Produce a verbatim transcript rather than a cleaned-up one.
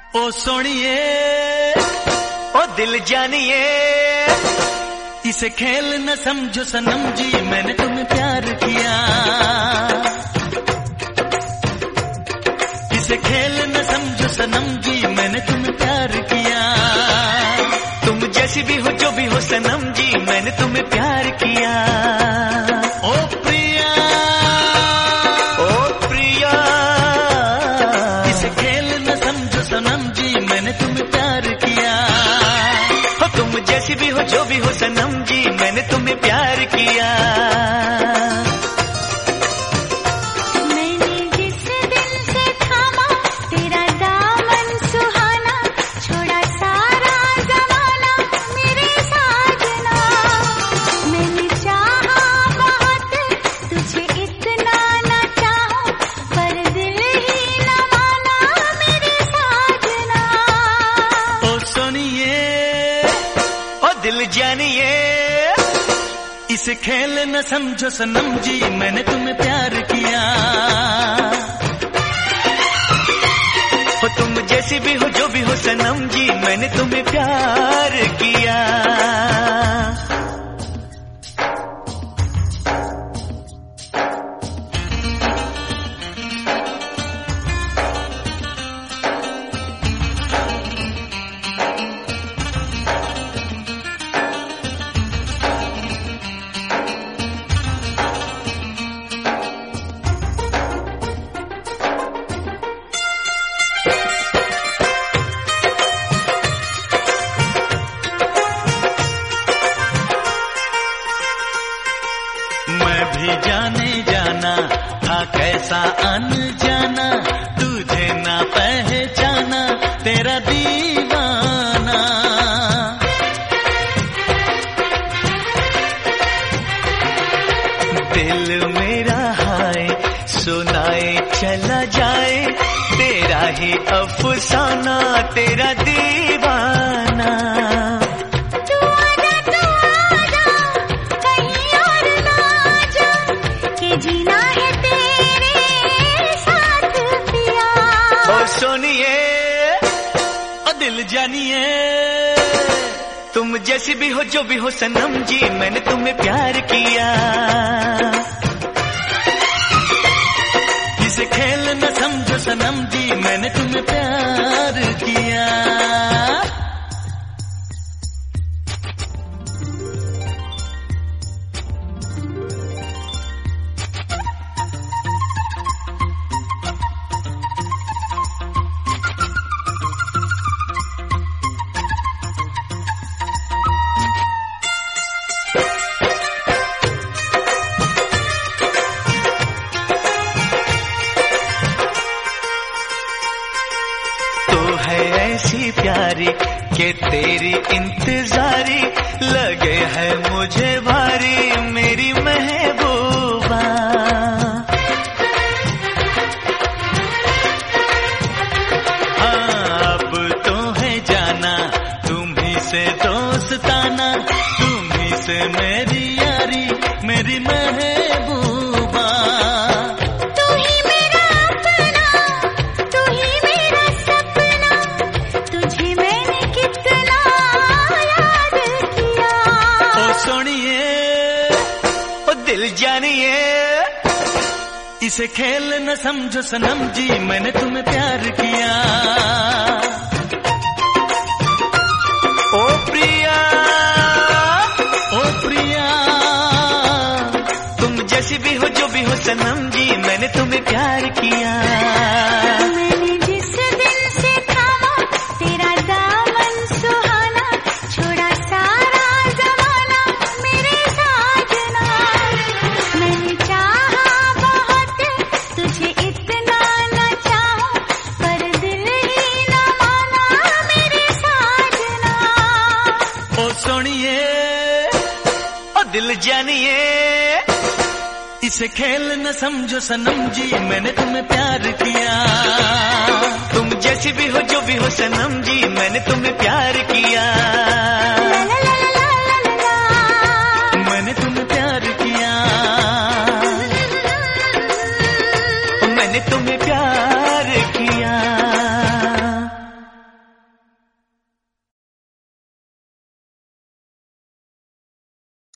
ओ सोनिए ओ दिल जानिए, इसे खेल न समझो सनम जी, मैंने तुम्हें प्यार किया। इसे खेल न समझो सनम जी, मैंने तुम्हें प्यार किया। तुम जैसी भी हो जो भी हो सनम जी, मैंने तुम्हें प्यार किया। ओ प्रिया ओ प्रिया, इसे खेल न समझो सनम जी, मैंने तुम्हें प्यार किया। हो तुम जैसी भी हो जो भी हो सनम जी, मैंने तुम्हें प्यार किया। दिल जानिए, इसे खेल न समझो सनम जी, मैंने तुम्हें प्यार किया। हो तुम जैसी भी हो जो भी हो सनम जी, मैंने तुम्हें प्यार किया। मैं भी जाने जाना था कैसा अनजाना, तुझे ना पहचाना तेरा दीवाना। दिल मेरा हाय सुनाए चला जाए, तेरा ही अफसाना तेरा दीवाना। जीना है तेरे साथ पिया। ओ सोनिए ओ दिल जानिए, तुम जैसी भी हो जो भी हो सनम जी, मैंने तुम्हें प्यार किया। इसे खेल न समझो सनम जी, मैंने तुम्हें प्यार किया। ऐसी प्यारी के तेरी इंतजारी लगे है मुझे भारी मेरी महबूबा। हाँ अब तो है जाना तुम्ही से दोस्ताना, तुम्ही से मेरी यारी मेरी महबूबा। दिल जानिए, इसे खेल न समझो सनम जी, मैंने तुम्हें प्यार किया। ओ प्रिया ओ प्रिया, तुम जैसी भी हो जो भी हो सनम जी, मैंने तुम्हें प्यार किया। सोनिए ओ दिल जानिए, इसे खेल न समझो सनम जी, मैंने तुम्हें प्यार किया। तुम जैसी भी हो जो भी हो सनम जी, मैंने तुम्हें प्यार किया। मैंने तुम्हें प्यार किया, मैंने तुम्हें प्यार किया।